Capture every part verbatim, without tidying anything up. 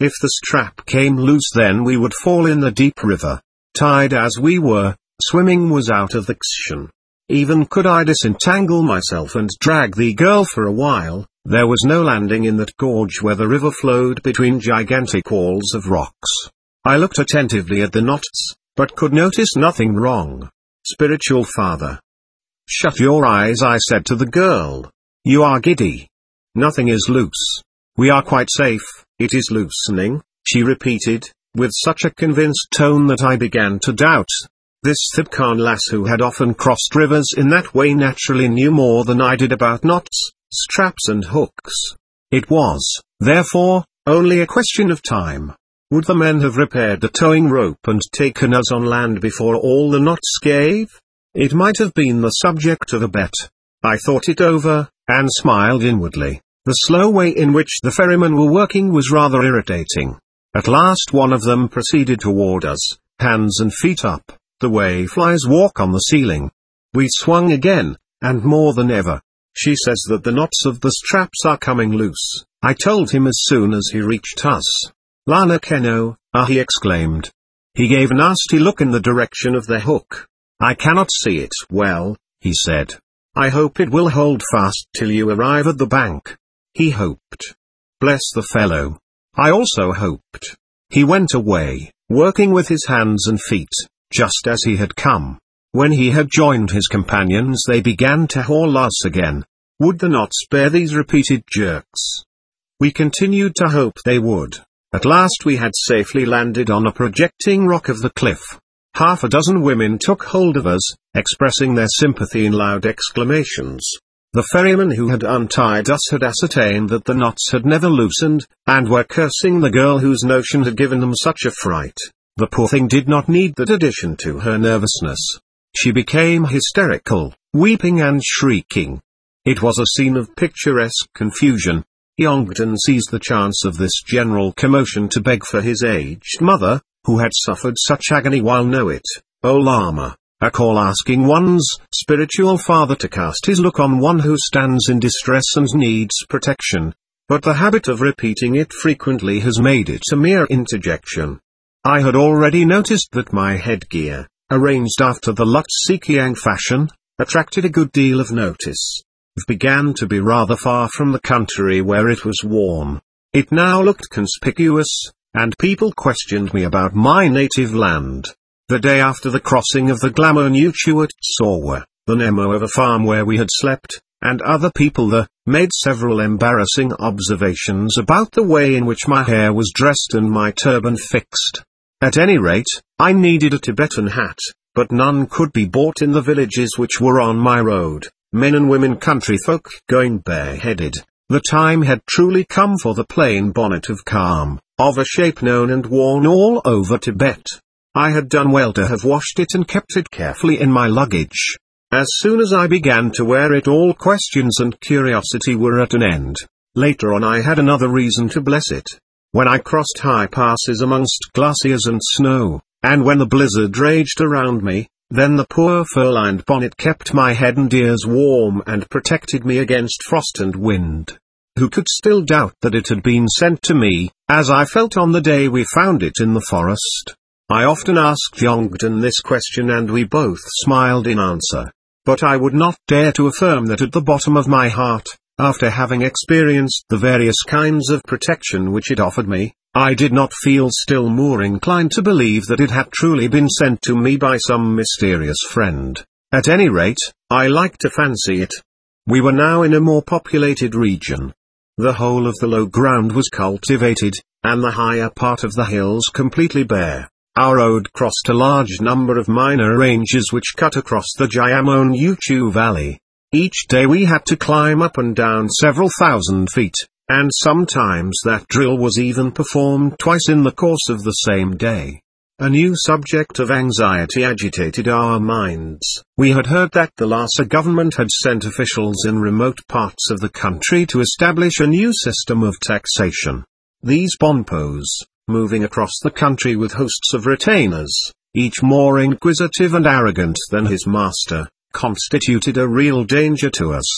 If the strap came loose, then we would fall in the deep river. Tied as we were, swimming was out of the question. Even could I disentangle myself and drag the girl for a while, there was no landing in that gorge where the river flowed between gigantic walls of rocks. I looked attentively at the knots, but could notice nothing wrong. Spiritual father. Shut your eyes, I said to the girl. You are giddy. Nothing is loose. We are quite safe. It is loosening, she repeated, with such a convinced tone that I began to doubt. This Thibkan lass, who had often crossed rivers in that way, naturally knew more than I did about knots, straps and hooks. It was, therefore, only a question of time. Would the men have repaired the towing rope and taken us on land before all the knots gave? It might have been the subject of a bet. I thought it over, and smiled inwardly. The slow way in which the ferrymen were working was rather irritating. At last one of them proceeded toward us, hands and feet up, the way flies walk on the ceiling. We swung again, and more than ever. She says that the knots of the straps are coming loose, I told him as soon as he reached us. Lana Keno, ah, he exclaimed. He gave a nasty look in the direction of the hook. I cannot see it well, he said. I hope it will hold fast till you arrive at the bank. He hoped. Bless the fellow. I also hoped. He went away, working with his hands and feet, just as he had come. When he had joined his companions, they began to haul us again. Would the knots bear these repeated jerks? We continued to hope they would. At last we had safely landed on a projecting rock of the cliff. Half a dozen women took hold of us, expressing their sympathy in loud exclamations. The ferryman who had untied us had ascertained that the knots had never loosened, and were cursing the girl whose notion had given them such a fright. The poor thing did not need that addition to her nervousness. She became hysterical, weeping and shrieking. It was a scene of picturesque confusion. Yongdon seized the chance of this general commotion to beg for his aged mother, who had suffered such agony while know it, O Lama, a call asking one's spiritual father to cast his look on one who stands in distress and needs protection, but the habit of repeating it frequently has made it a mere interjection. I had already noticed that my headgear, arranged after the Lutsekiang fashion, attracted a good deal of notice. It began to be rather far from the country where it was worn. It now looked conspicuous, and people questioned me about my native land. The day after the crossing of the Glamonuchu at Tsawa, the Nemo of a farm where we had slept, and other people there, made several embarrassing observations about the way in which my hair was dressed and my turban fixed. At any rate, I needed a Tibetan hat, but none could be bought in the villages which were on my road, men and women country folk going bareheaded. The time had truly come for the plain bonnet of calm, of a shape known and worn all over Tibet. I had done well to have washed it and kept it carefully in my luggage. As soon as I began to wear it, all questions and curiosity were at an end. Later on I had another reason to bless it. When I crossed high passes amongst glaciers and snow, and when the blizzard raged around me, then the poor fur-lined bonnet kept my head and ears warm and protected me against frost and wind. Who could still doubt that it had been sent to me, as I felt on the day we found it in the forest? I often asked Yongdon this question and we both smiled in answer. But I would not dare to affirm that at the bottom of my heart, after having experienced the various kinds of protection which it offered me, I did not feel still more inclined to believe that it had truly been sent to me by some mysterious friend. At any rate, I like to fancy it. We were now in a more populated region. The whole of the low ground was cultivated, and the higher part of the hills completely bare. Our road crossed a large number of minor ranges which cut across the Glamonuchu Valley. Each day we had to climb up and down several thousand feet, and sometimes that drill was even performed twice in the course of the same day. A new subject of anxiety agitated our minds. We had heard that the Lhasa government had sent officials in remote parts of the country to establish a new system of taxation. These Bonpos, moving across the country with hosts of retainers, each more inquisitive and arrogant than his master, constituted a real danger to us.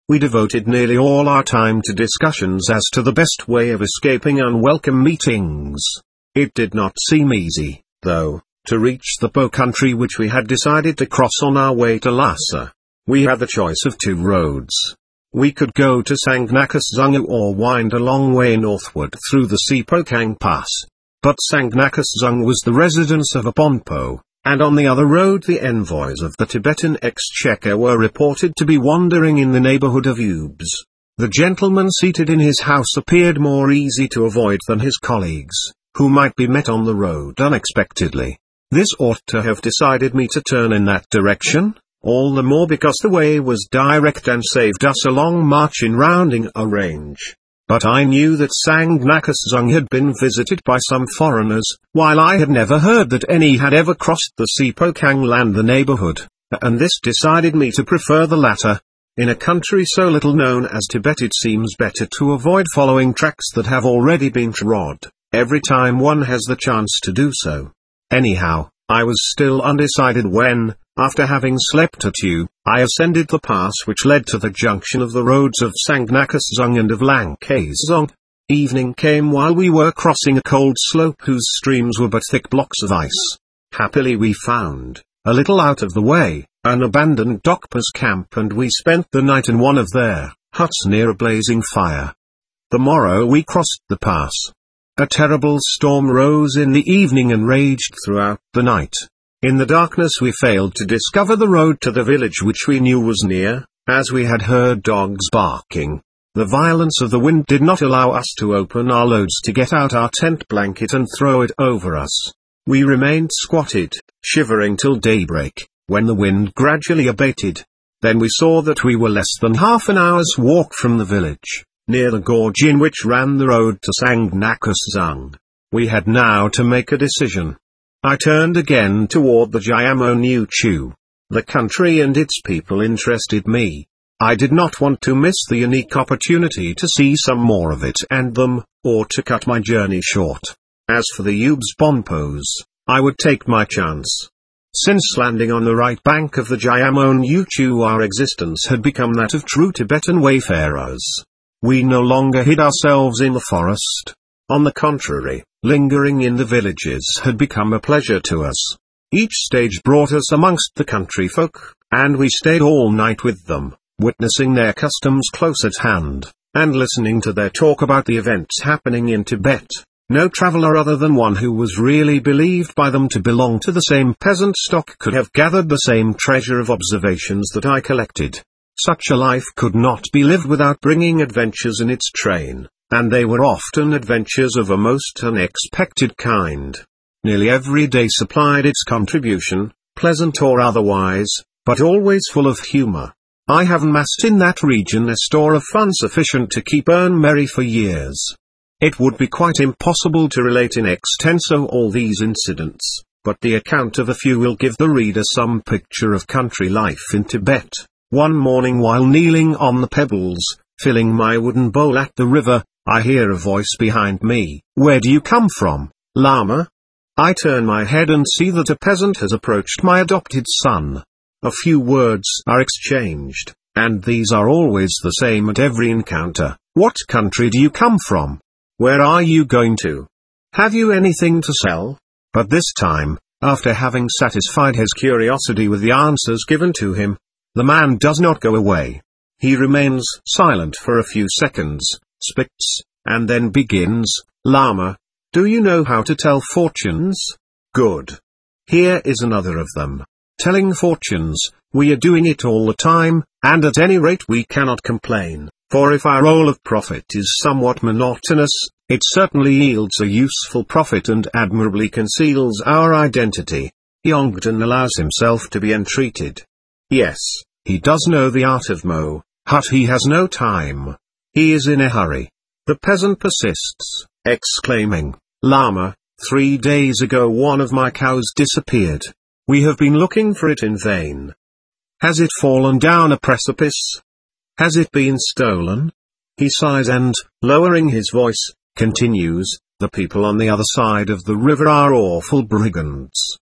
We devoted nearly all our time to discussions as to the best way of escaping unwelcome meetings. It did not seem easy, though, to reach the Po country which we had decided to cross on our way to Lhasa. We had the choice of two roads. We could go to Sangnakaszunga or wind a long way northward through the Sipokang Pass. But Sangnakaszunga was the residence of a Bonpo, and on the other road the envoys of the Tibetan Exchequer were reported to be wandering in the neighborhood of Ubs. The gentleman seated in his house appeared more easy to avoid than his colleagues, who might be met on the road unexpectedly. This ought to have decided me to turn in that direction, all the more because the way was direct and saved us a long march in rounding a range. But I knew that Sangnakaszunga had been visited by some foreigners, while I had never heard that any had ever crossed the Sipokang land the neighborhood, and this decided me to prefer the latter. In a country so little known as Tibet it seems better to avoid following tracks that have already been trod, every time one has the chance to do so. Anyhow, I was still undecided when, after having slept at U, I ascended the pass which led to the junction of the roads of Sangnakaszunga and of Langkazong. Evening came while we were crossing a cold slope whose streams were but thick blocks of ice. Happily we found, a little out of the way, an abandoned Dokpa's camp, and we spent the night in one of their huts near a blazing fire. The morrow we crossed the pass. A terrible storm rose in the evening and raged throughout the night. In the darkness we failed to discover the road to the village which we knew was near, as we had heard dogs barking. The violence of the wind did not allow us to open our loads to get out our tent blanket and throw it over us. We remained squatted, shivering till daybreak, when the wind gradually abated. Then we saw that we were less than half an hour's walk from the village, near the gorge in which ran the road to Sangnakaszunga. We had now to make a decision. I turned again toward the Jayamon Uchu. The country and its people interested me. I did not want to miss the unique opportunity to see some more of it and them, or to cut my journey short. As for the Ubs Bonpos, I would take my chance. Since landing on the right bank of the Jayamon Uchu, our existence had become that of true Tibetan wayfarers. We no longer hid ourselves in the forest. On the contrary, lingering in the villages had become a pleasure to us. Each stage brought us amongst the country folk, and we stayed all night with them, witnessing their customs close at hand, and listening to their talk about the events happening in Tibet. No traveler other than one who was really believed by them to belong to the same peasant stock could have gathered the same treasure of observations that I collected. Such a life could not be lived without bringing adventures in its train, and they were often adventures of a most unexpected kind. Nearly every day supplied its contribution, pleasant or otherwise, but always full of humor. I have amassed in that region a store of fun sufficient to keep Ern merry for years. It would be quite impossible to relate in extenso all these incidents, but the account of a few will give the reader some picture of country life in Tibet. One morning while kneeling on the pebbles, filling my wooden bowl at the river, I hear a voice behind me. "Where do you come from, Lama?" I turn my head and see that a peasant has approached my adopted son. A few words are exchanged, and these are always the same at every encounter. "What country do you come from? Where are you going to? Have you anything to sell?" But this time, after having satisfied his curiosity with the answers given to him, the man does not go away. He remains silent for a few seconds, spits, and then begins, "Lama, do you know how to tell fortunes? Good. Here is another of them. Telling fortunes, we are doing it all the time, and at any rate we cannot complain, for if our role of prophet is somewhat monotonous, it certainly yields a useful profit and admirably conceals our identity." Yongden allows himself to be entreated. Yes, he does know the art of Mo, but he has no time. He is in a hurry. The peasant persists, exclaiming, "Lama, three days ago one of my cows disappeared. We have been looking for it in vain. Has it fallen down a precipice? Has it been stolen?" He sighs and, lowering his voice, continues, "The people on the other side of the river are awful brigands.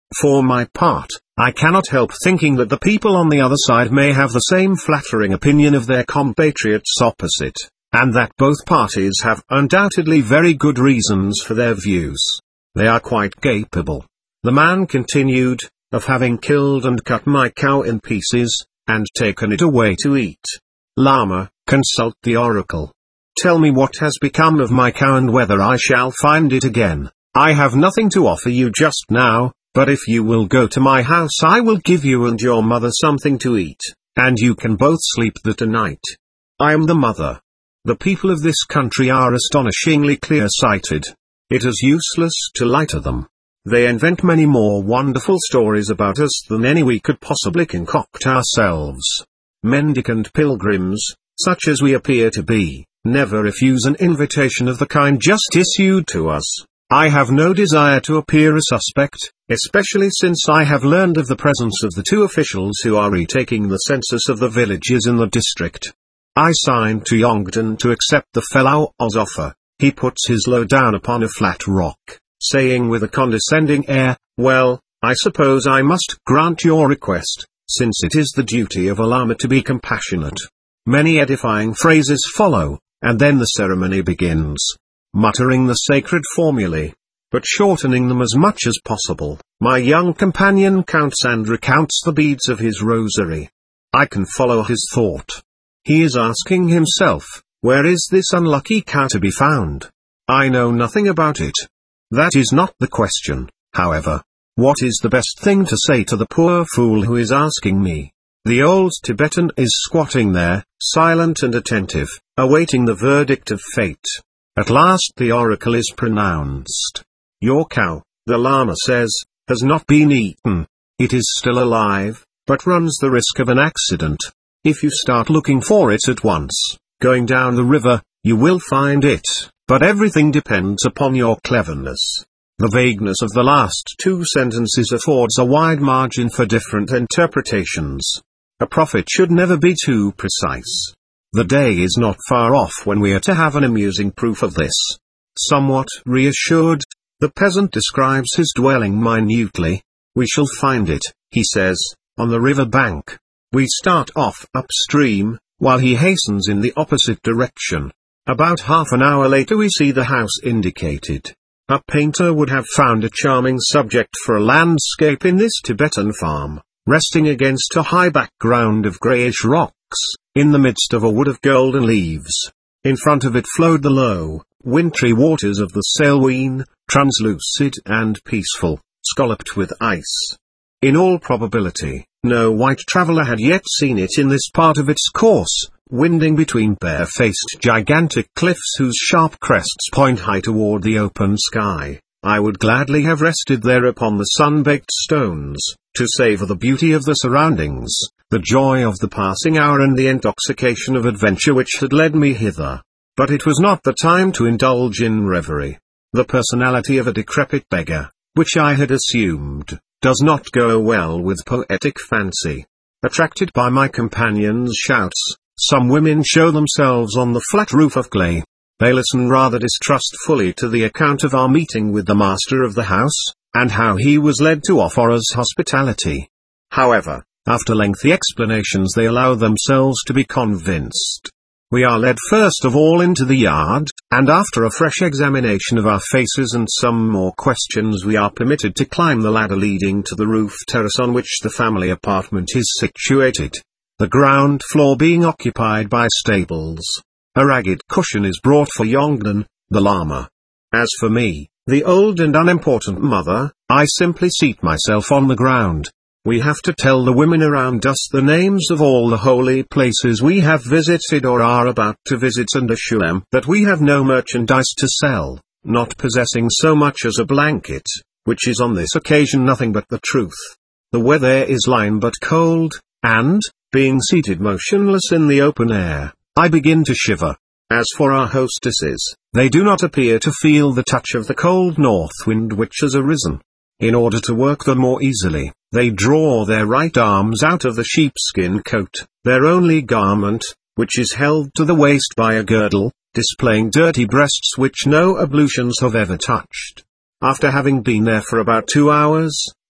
For my part, I cannot help thinking that the people on the other side may have the same flattering opinion of their compatriots opposite, and that both parties have undoubtedly very good reasons for their views. They are quite capable, the man continued, of having killed and cut my cow in pieces, and taken it away to eat. Lama, consult the oracle. Tell me what has become of my cow and whether I shall find it again. I have nothing to offer you just now, but if you will go to my house I will give you and your mother something to eat, and you can both sleep there tonight. I am the mother. The people of this country are astonishingly clear-sighted. It is useless to lie to them. They invent many more wonderful stories about us than any we could possibly concoct ourselves. Mendicant pilgrims, such as we appear to be, never refuse an invitation of the kind just issued to us. I have no desire to appear a suspect, especially since I have learned of the presence of the two officials who are retaking the census of the villages in the district. I signed to Yongden to accept the fellow's offer. He puts his load down upon a flat rock, saying with a condescending air, "Well, I suppose I must grant your request, since it is the duty of a lama to be compassionate." Many edifying phrases follow, and then the ceremony begins. Muttering the sacred formulae, but shortening them as much as possible, my young companion counts and recounts the beads of his rosary. I can follow his thought. He is asking himself, where is this unlucky cow to be found? I know nothing about it. That is not the question, however. What is the best thing to say to the poor fool who is asking me? The old Tibetan is squatting there, silent and attentive, awaiting the verdict of fate. At last the oracle is pronounced. Your cow, the Lama says, has not been eaten. It is still alive, but runs the risk of an accident. If you start looking for it at once, going down the river, you will find it, but everything depends upon your cleverness. The vagueness of the last two sentences affords a wide margin for different interpretations. A prophet should never be too precise. The day is not far off when we are to have an amusing proof of this. Somewhat reassured, the peasant describes his dwelling minutely. We shall find it, he says, on the river bank. We start off upstream, while he hastens in the opposite direction. About half an hour later we see the house indicated. A painter would have found a charming subject for a landscape in this Tibetan farm, resting against a high background of greyish rocks, in the midst of a wood of golden leaves. In front of it flowed the low, wintry waters of the Salween, translucid and peaceful, scalloped with ice. In all probability, no white traveller had yet seen it in this part of its course, winding between bare-faced gigantic cliffs whose sharp crests point high toward the open sky. I would gladly have rested there upon the sun-baked stones, to savour the beauty of the surroundings, the joy of the passing hour and the intoxication of adventure which had led me hither. But it was not the time to indulge in reverie. The personality of a decrepit beggar, which I had assumed, does not go well with poetic fancy. Attracted by my companion's shouts, some women show themselves on the flat roof of clay. They listen rather distrustfully to the account of our meeting with the master of the house, and how he was led to offer us hospitality. However, after lengthy explanations they allow themselves to be convinced. We are led first of all into the yard, and after a fresh examination of our faces and some more questions we are permitted to climb the ladder leading to the roof terrace on which the family apartment is situated, the ground floor being occupied by stables. A ragged cushion is brought for Yongden, the Lama. As for me, the old and unimportant mother, I simply seat myself on the ground. We have to tell the women around us the names of all the holy places we have visited or are about to visit and assure them that we have no merchandise to sell, not possessing so much as a blanket, which is on this occasion nothing but the truth. The weather is lime but cold, and, being seated motionless in the open air, I begin to shiver. As for our hostesses, they do not appear to feel the touch of the cold north wind which has arisen. In order to work them more easily, they draw their right arms out of the sheepskin coat, their only garment, which is held to the waist by a girdle, displaying dirty breasts which no ablutions have ever touched. After having been there for about two hours,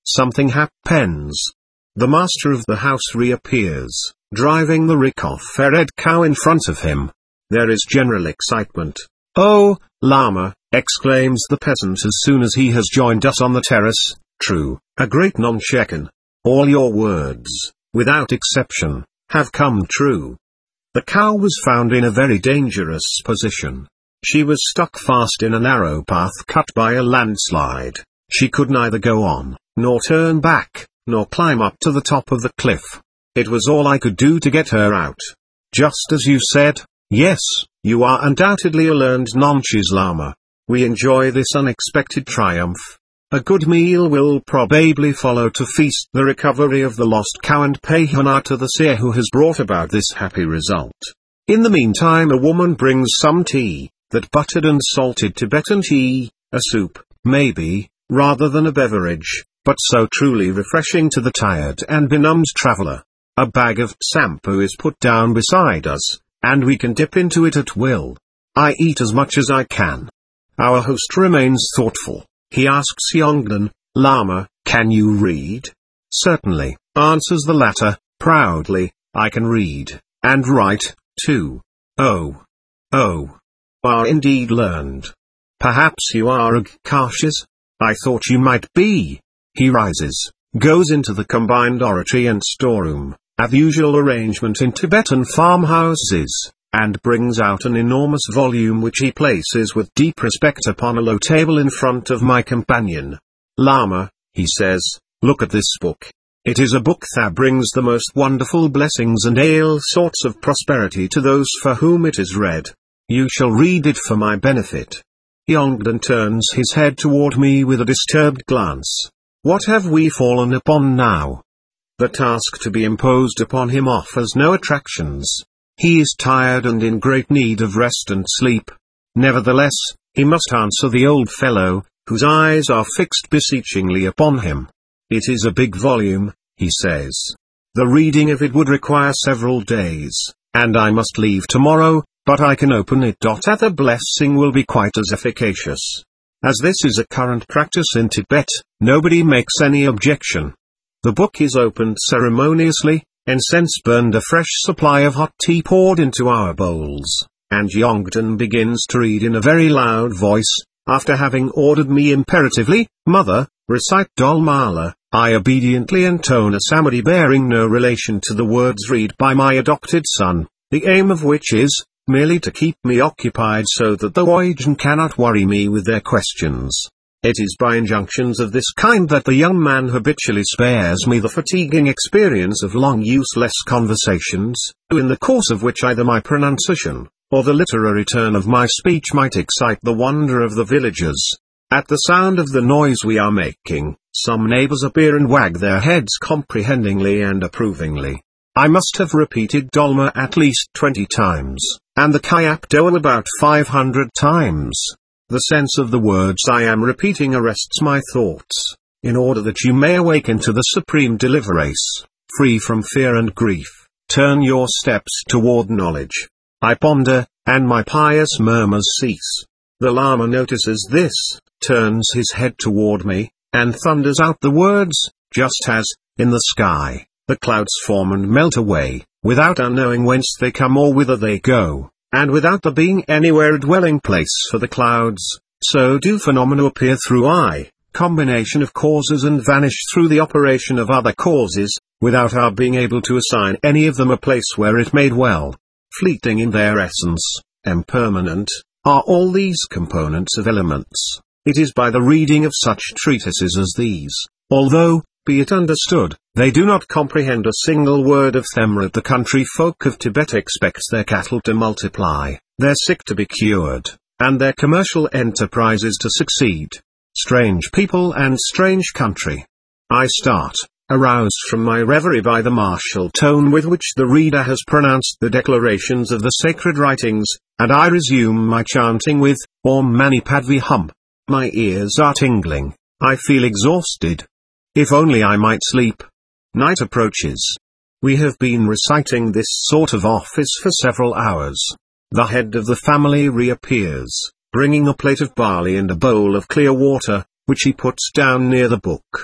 something happens. The master of the house reappears, driving the Rikov-Fered cow in front of him. There is general excitement. "Oh, Lama," exclaims the peasant as soon as he has joined us on the terrace, "true, a great non-shekin. All your words, without exception, have come true." The cow was found in a very dangerous position. She was stuck fast in a narrow path cut by a landslide. She could neither go on, nor turn back, nor climb up to the top of the cliff. It was all I could do to get her out. Just as you said, yes, you are undoubtedly a learned Nonchis Lama. We enjoy this unexpected triumph. A good meal will probably follow to feast the recovery of the lost cow and pay honor to the seer who has brought about this happy result. In the meantime a woman brings some tea, that buttered and salted Tibetan tea, a soup, maybe, rather than a beverage, but so truly refreshing to the tired and benumbed traveler. A bag of sampu is put down beside us, and we can dip into it at will. I eat as much as I can. Our host remains thoughtful. He asks Yongden, "Lama, can you read?" "Certainly," answers the latter, proudly, "I can read, and write, too." "Oh. Oh. Are indeed learned. Perhaps you are a Gkashis? I thought you might be." He rises, goes into the combined oratory and storeroom, a usual arrangement in Tibetan farmhouses, and brings out an enormous volume which he places with deep respect upon a low table in front of my companion. "Lama," he says, "look at this book. It is a book that brings the most wonderful blessings and all sorts of prosperity to those for whom it is read. You shall read it for my benefit." Yongden turns his head toward me with a disturbed glance. What have we fallen upon now? The task to be imposed upon him offers no attractions. He is tired and in great need of rest and sleep. Nevertheless, he must answer the old fellow, whose eyes are fixed beseechingly upon him. "It is a big volume," he says. "The reading of it would require several days, and I must leave tomorrow, but I can open it. The blessing will be quite as efficacious. As this is a current practice in Tibet, nobody makes any objection." The book is opened ceremoniously, incense burned, a fresh supply of hot tea poured into our bowls, and Yongden begins to read in a very loud voice. After having ordered me imperatively, "Mother, recite Dolmala," I obediently intone a samadi bearing no relation to the words read by my adopted son, the aim of which is, merely to keep me occupied so that the Oijan cannot worry me with their questions. It is by injunctions of this kind that the young man habitually spares me the fatiguing experience of long useless conversations, in the course of which either my pronunciation, or the literary turn of my speech might excite the wonder of the villagers. At the sound of the noise we are making, some neighbors appear and wag their heads comprehendingly and approvingly. I must have repeated Dolma at least twenty times, and the Kyapdo about five hundred times. The sense of the words I am repeating arrests my thoughts, in order that you may awaken to the supreme deliverance, free from fear and grief. Turn your steps toward knowledge. I ponder, and my pious murmurs cease. The Lama notices this, turns his head toward me, and thunders out the words, just as, in the sky, the clouds form and melt away, without our knowing whence they come or whither they go, and without there being anywhere a dwelling place for the clouds, so do phenomena appear through I, combination of causes, and vanish through the operation of other causes, without our being able to assign any of them a place where it may dwell. Fleeting in their essence, impermanent, are all these components of elements. It is by the reading of such treatises as these, although, be it understood, they do not comprehend a single word of them, that the country folk of Tibet expect their cattle to multiply, their sick to be cured, and their commercial enterprises to succeed. Strange people and strange country. I start, aroused from my reverie by the martial tone with which the reader has pronounced the declarations of the sacred writings, and I resume my chanting with, Om Mani Padme Hum. My ears are tingling, I feel exhausted. If only I might sleep. Night approaches. We have been reciting this sort of office for several hours. The head of the family reappears, bringing a plate of barley and a bowl of clear water, which he puts down near the book.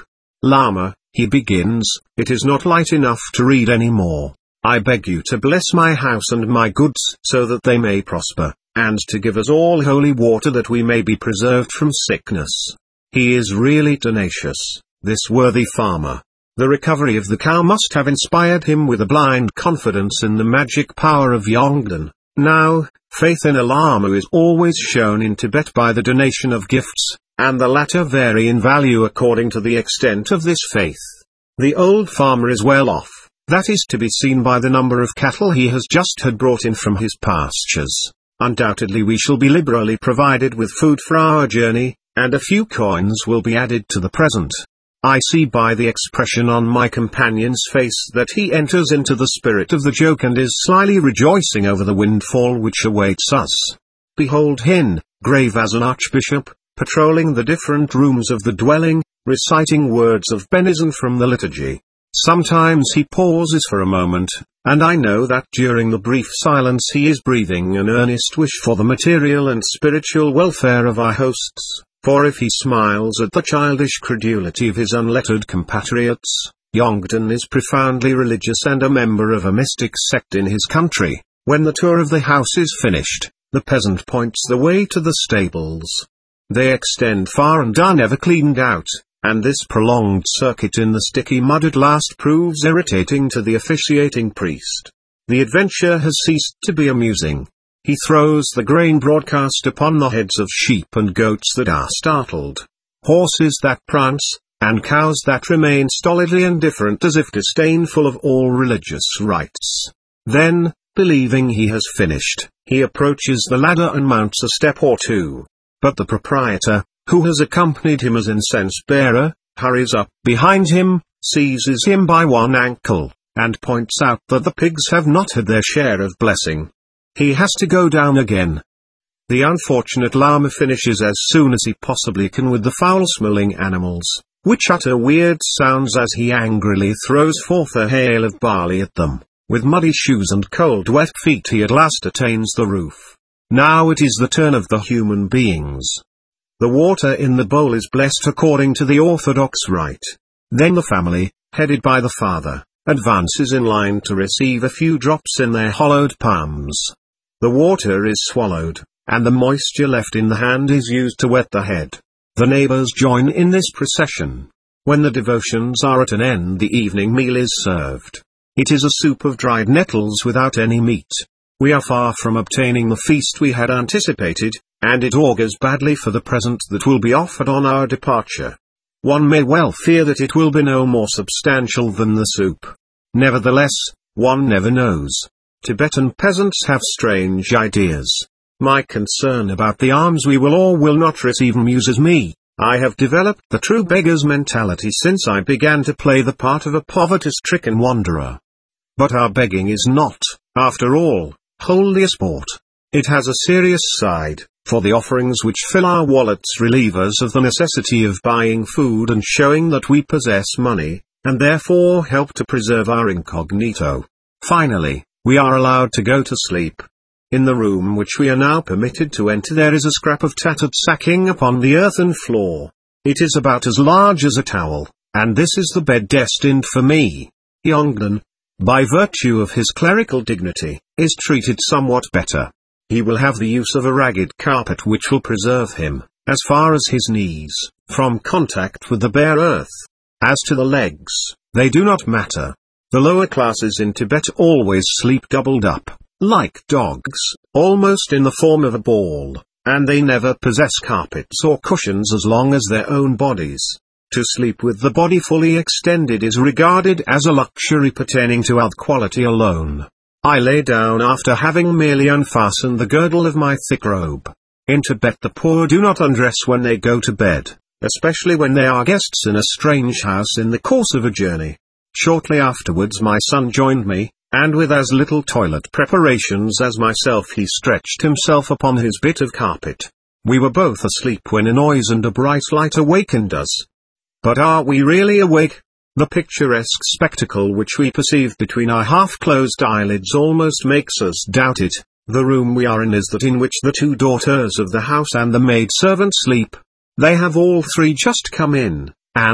Lama, he begins, it is not light enough to read any more. I beg you to bless my house and my goods so that they may prosper, and to give us all holy water that we may be preserved from sickness. He is really tenacious, this worthy farmer. The recovery of the cow must have inspired him with a blind confidence in the magic power of Yongdan. Now, faith in a Lama is always shown in Tibet by the donation of gifts, and the latter vary in value according to the extent of this faith. The old farmer is well off. That is to be seen by the number of cattle he has just had brought in from his pastures. Undoubtedly we shall be liberally provided with food for our journey, and a few coins will be added to the present. I see by the expression on my companion's face that he enters into the spirit of the joke and is slyly rejoicing over the windfall which awaits us. Behold him, grave as an archbishop, patrolling the different rooms of the dwelling, reciting words of benison from the liturgy. Sometimes he pauses for a moment, and I know that during the brief silence he is breathing an earnest wish for the material and spiritual welfare of our hosts, for if he smiles at the childish credulity of his unlettered compatriots, Yongdan is profoundly religious and a member of a mystic sect in his country. When the tour of the house is finished, the peasant points the way to the stables. They extend far and are never cleaned out, and this prolonged circuit in the sticky mud at last proves irritating to the officiating priest. The adventure has ceased to be amusing. He throws the grain broadcast upon the heads of sheep and goats that are startled, horses that prance, and cows that remain stolidly indifferent as if disdainful of all religious rites. Then, believing he has finished, he approaches the ladder and mounts a step or two. But the proprietor, who has accompanied him as incense-bearer, hurries up behind him, seizes him by one ankle, and points out that the pigs have not had their share of blessing. He has to go down again. The unfortunate Lama finishes as soon as he possibly can with the foul-smelling animals, which utter weird sounds as he angrily throws forth a hail of barley at them. With muddy shoes and cold wet feet he at last attains the roof. Now it is the turn of the human beings. The water in the bowl is blessed according to the orthodox rite. Then the family, headed by the father, advances in line to receive a few drops in their hollowed palms. The water is swallowed, and the moisture left in the hand is used to wet the head. The neighbors join in this procession. When the devotions are at an end, the evening meal is served. It is a soup of dried nettles without any meat. We are far from obtaining the feast we had anticipated, and it augurs badly for the present that will be offered on our departure. One may well fear that it will be no more substantial than the soup. Nevertheless, one never knows. Tibetan peasants have strange ideas. My concern about the alms we will or will not receive amuses me. I have developed the true beggar's mentality since I began to play the part of a poverty-stricken wanderer. But our begging is not, after all, wholly a sport. It has a serious side, for the offerings which fill our wallets relieve us of the necessity of buying food and showing that we possess money, and therefore help to preserve our incognito. Finally, we are allowed to go to sleep. In the room which we are now permitted to enter there is a scrap of tattered sacking upon the earthen floor. It is about as large as a towel, and this is the bed destined for me. Yongdan, by virtue of his clerical dignity, is treated somewhat better. He will have the use of a ragged carpet which will preserve him, as far as his knees, from contact with the bare earth. As to the legs, they do not matter. The lower classes in Tibet always sleep doubled up, like dogs, almost in the form of a ball, and they never possess carpets or cushions as long as their own bodies. To sleep with the body fully extended is regarded as a luxury pertaining to health quality alone. I lay down after having merely unfastened the girdle of my thick robe. In Tibet the poor do not undress when they go to bed, especially when they are guests in a strange house in the course of a journey. Shortly afterwards my son joined me, and with as little toilet preparations as myself he stretched himself upon his bit of carpet. We were both asleep when a noise and a bright light awakened us. But are we really awake? The picturesque spectacle which we perceive between our half-closed eyelids almost makes us doubt it. The room we are in is that in which the two daughters of the house and the maid-servant sleep. They have all three just come in, and,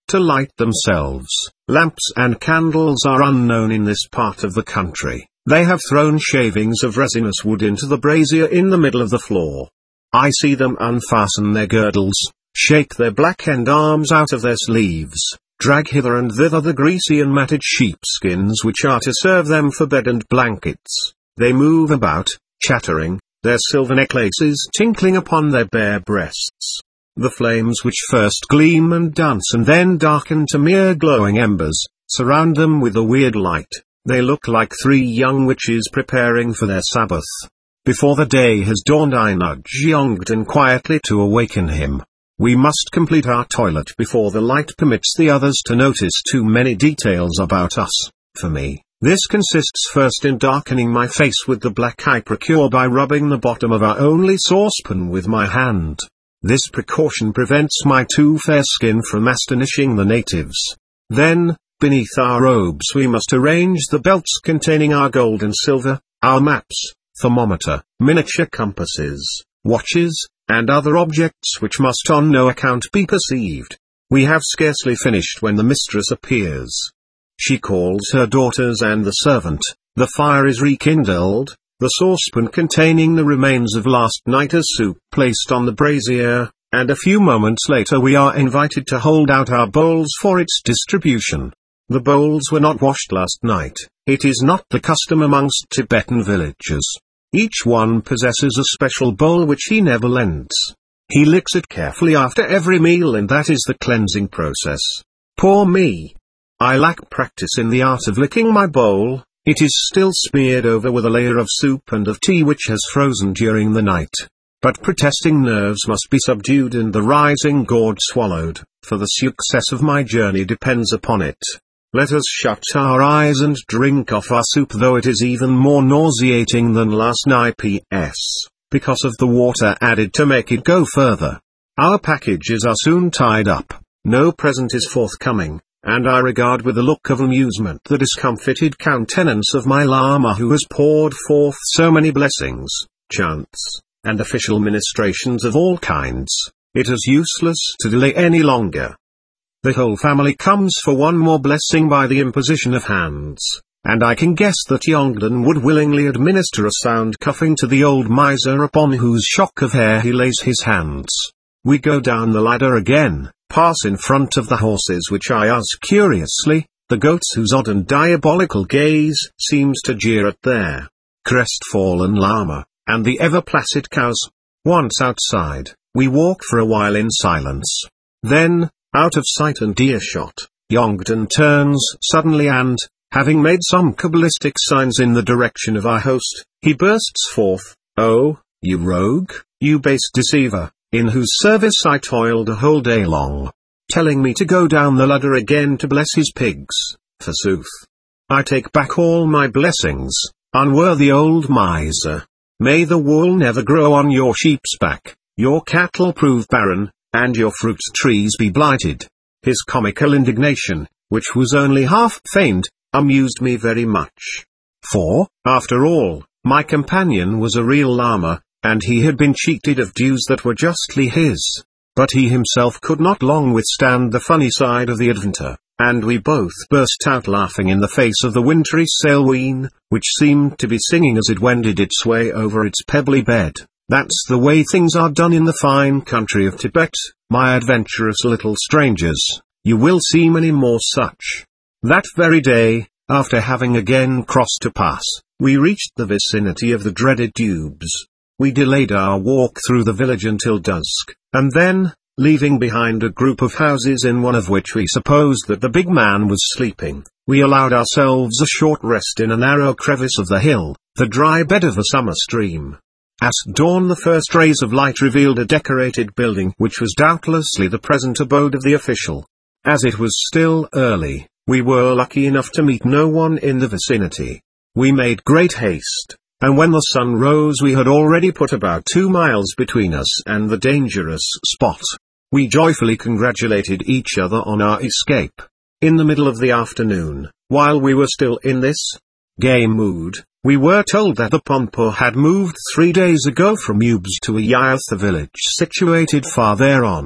to light themselves. Lamps and candles are unknown in this part of the country. They have thrown shavings of resinous wood into the brazier in the middle of the floor. I see them unfasten their girdles, shake their black-end arms out of their sleeves, drag hither and thither the greasy and matted sheepskins which are to serve them for bed and blankets. They move about, chattering, their silver necklaces tinkling upon their bare breasts. The flames which first gleam and dance and then darken to mere glowing embers, surround them with a weird light. They look like three young witches preparing for their Sabbath. Before the day has dawned I nudge Yongdon quietly to awaken him. We must complete our toilet before the light permits the others to notice too many details about us. For me, this consists first in darkening my face with the black I procure by rubbing the bottom of our only saucepan with my hand. This precaution prevents my too fair skin from astonishing the natives. Then, beneath our robes we must arrange the belts containing our gold and silver, our maps, thermometer, miniature compasses, watches, and other objects which must on no account be perceived. We have scarcely finished when the mistress appears. She calls her daughters and the servant, the fire is rekindled, the saucepan containing the remains of last night's soup placed on the brazier, and a few moments later we are invited to hold out our bowls for its distribution. The bowls were not washed last night. It is not the custom amongst Tibetan villagers. Each one possesses a special bowl which he never lends. He licks it carefully after every meal and that is the cleansing process. Poor me! I lack practice in the art of licking my bowl. It is still smeared over with a layer of soup and of tea which has frozen during the night. But protesting nerves must be subdued and the rising gourd swallowed, for the success of my journey depends upon it. Let us shut our eyes and drink off our soup, though it is even more nauseating than last night. P S Because of the water added to make it go further. Our packages are soon tied up, no present is forthcoming, and I regard with a look of amusement the discomfited countenance of my Lama who has poured forth so many blessings, chants, and official ministrations of all kinds. It is useless to delay any longer. The whole family comes for one more blessing by the imposition of hands, and I can guess that Yongdon would willingly administer a sound cuffing to the old miser upon whose shock of hair he lays his hands. We go down the ladder again, pass in front of the horses which eye us curiously, the goats whose odd and diabolical gaze seems to jeer at their crestfallen Lama, and the ever-placid cows. Once outside, we walk for a while in silence. Then, out of sight and earshot, Yongdon turns suddenly and, having made some Kabbalistic signs in the direction of our host, he bursts forth, "Oh, you rogue, you base deceiver, in whose service I toiled a whole day long, telling me to go down the ladder again to bless his pigs, forsooth. I take back all my blessings, unworthy old miser. May the wool never grow on your sheep's back, your cattle prove barren, and your fruit trees be blighted." His comical indignation, which was only half feigned, amused me very much. For, after all, my companion was a real Lama, and he had been cheated of dues that were justly his. But he himself could not long withstand the funny side of the adventure, and we both burst out laughing in the face of the wintry sailween, which seemed to be singing as it wended its way over its pebbly bed. That's the way things are done in the fine country of Tibet, my adventurous little strangers. You will see many more such. That very day, after having again crossed a pass, we reached the vicinity of the dreaded tubes. We delayed our walk through the village until dusk, and then, leaving behind a group of houses in one of which we supposed that the big man was sleeping, we allowed ourselves a short rest in a narrow crevice of the hill, the dry bed of a summer stream. At dawn the first rays of light revealed a decorated building which was doubtlessly the present abode of the official. As it was still early, we were lucky enough to meet no one in the vicinity. We made great haste, and when the sun rose we had already put about two miles between us and the dangerous spot. We joyfully congratulated each other on our escape. In the middle of the afternoon, while we were still in this gay mood, we were told that the Pompo had moved three days ago from Ubs to a Yaltha village situated far thereon.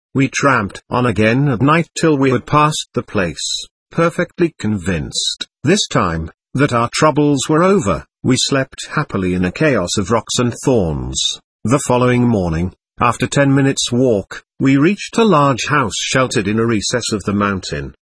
We tramped on again at night till we had passed the place, perfectly convinced, this time, that our troubles were over. We slept happily in a chaos of rocks and thorns. The following morning, after ten minutes' walk, we reached a large house sheltered in a recess of the mountain.